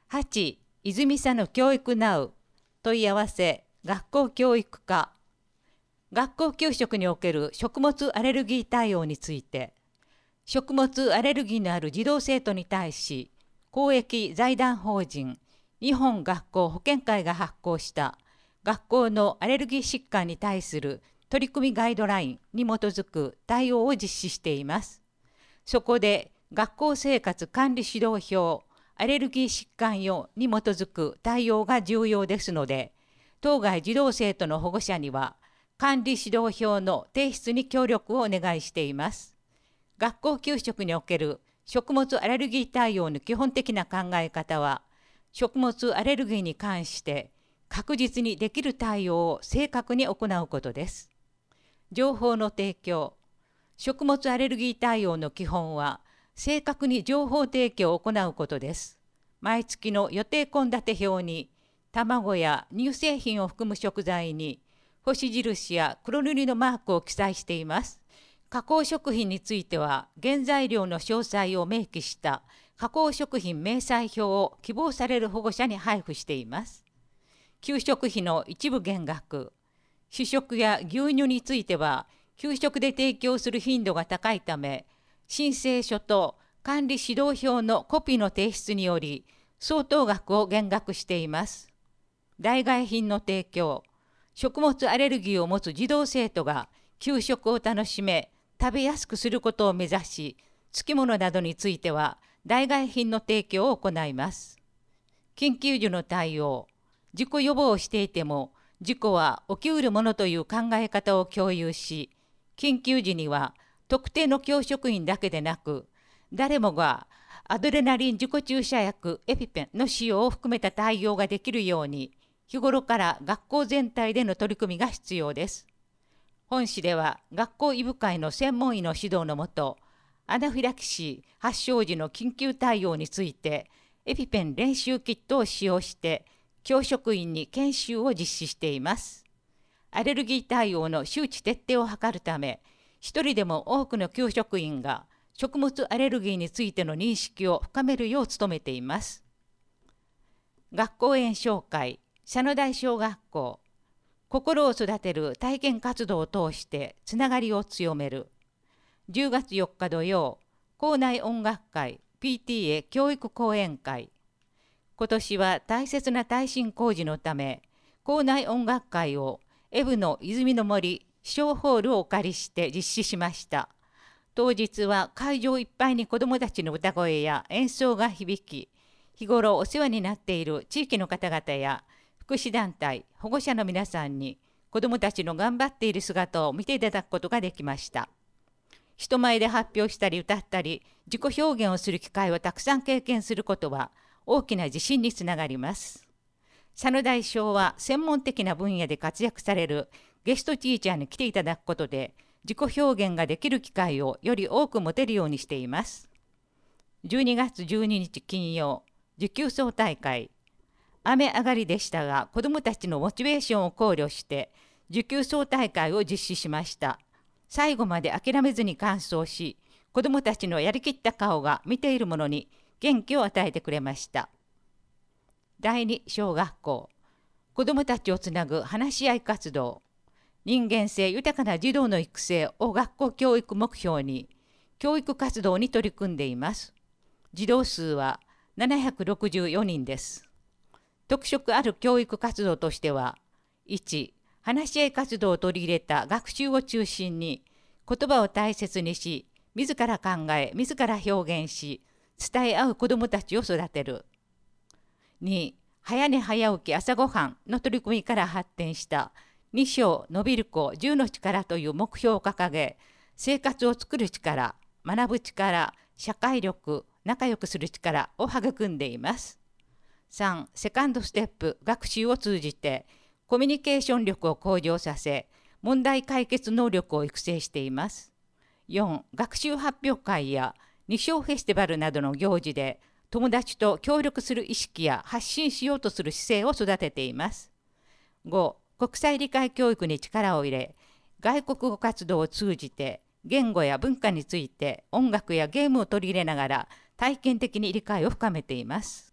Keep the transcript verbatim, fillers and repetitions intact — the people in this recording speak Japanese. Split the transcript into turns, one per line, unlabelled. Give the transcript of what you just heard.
はち. 泉佐野教育ナウ問い合わせ学校教育課。学校給食における食物アレルギー対応について、食物アレルギーのある児童生徒に対し、公益財団法人日本学校保健会が発行した学校のアレルギー疾患に対する取り組みガイドラインに基づく対応を実施しています。そこで学校生活管理指導表アレルギー疾患用に基づく対応が重要ですので、当該児童生徒の保護者には管理指導表の提出に協力をお願いしています。学校給食における食物アレルギー対応の基本的な考え方は、食物アレルギーに関して確実にできる対応を正確に行うことです。情報の提供。食物アレルギー対応の基本は、正確に情報提供を行うことです。毎月の予定献立表に、卵や乳製品を含む食材に、星印や黒塗りのマークを記載しています。加工食品については、原材料の詳細を明記した加工食品明細表を希望される保護者に配布しています。給食費の一部減額。主食や牛乳については、給食で提供する頻度が高いため、申請書と管理指導表のコピーの提出により、相当額を減額しています。代替品の提供。食物アレルギーを持つ児童生徒が給食を楽しめ、食べやすくすることを目指し、つきものなどについては代替品の提供を行います。緊急時の対応。事故予防をしていても、事故は起きうるものという考え方を共有し、緊急時には特定の教職員だけでなく、誰もがアドレナリン自己注射薬エピペンの使用を含めた対応ができるように、日頃から学校全体での取り組みが必要です。本市では学校医部会の専門医の指導のもと、アナフィラキシー発症時の緊急対応について、エピペン練習キットを使用して、教職員に研修を実施しています。アレルギー対応の周知徹底を図るため、一人でも多くの教職員が食物アレルギーについての認識を深めるよう努めています。学校園紹介、佐野台小学校。心を育てる体験活動を通してつながりを強める。じゅうがつよっか土曜、校内音楽会 ピーティーエー 教育講演会。今年は大切な耐震工事のため、校内音楽会をエブの泉の森小ホールをお借りして実施しました。当日は会場いっぱいに子どもたちの歌声や演奏が響き、日頃お世話になっている地域の方々や福祉団体、保護者の皆さんに子どもたちの頑張っている姿を見ていただくことができました。人前で発表したり歌ったり、自己表現をする機会をたくさん経験することは大きな自信につながります。佐野大小は専門的な分野で活躍されるゲストティーチャーに来ていただくことで、自己表現ができる機会をより多く持てるようにしています。じゅうにがつじゅうににち金曜、持久走大会。雨上がりでしたが、子どもたちのモチベーションを考慮して、持久走大会を実施しました。最後まで諦めずに完走し、子どもたちのやりきった顔が見ている者に元気を与えてくれました。だいに小学校。子どもたちをつなぐ話し合い活動。人間性豊かな児童の育成を学校教育目標に、教育活動に取り組んでいます。児童数はななひゃくろくじゅうよにんです。特色ある教育活動としては、いち、話し合い活動を取り入れた学習を中心に、言葉を大切にし、自ら考え、自ら表現し、伝え合う子どもたちを育てる。に、早寝早起き朝ごはんの取り組みから発展したに章伸びる子じゅうの力という目標を掲げ、生活を作る力、学ぶ力、社会力、仲良くする力を育んでいます。さん、セカンドステップ学習を通じてコミュニケーション力を向上させ、問題解決能力を育成しています。よん、学習発表会やに章フェスティバルなどの行事で友達と協力する意識や発信しようとする姿勢を育てています。ご、国際理解教育に力を入れ、外国語活動を通じて言語や文化について音楽やゲームを取り入れながら体験的に理解を深めています。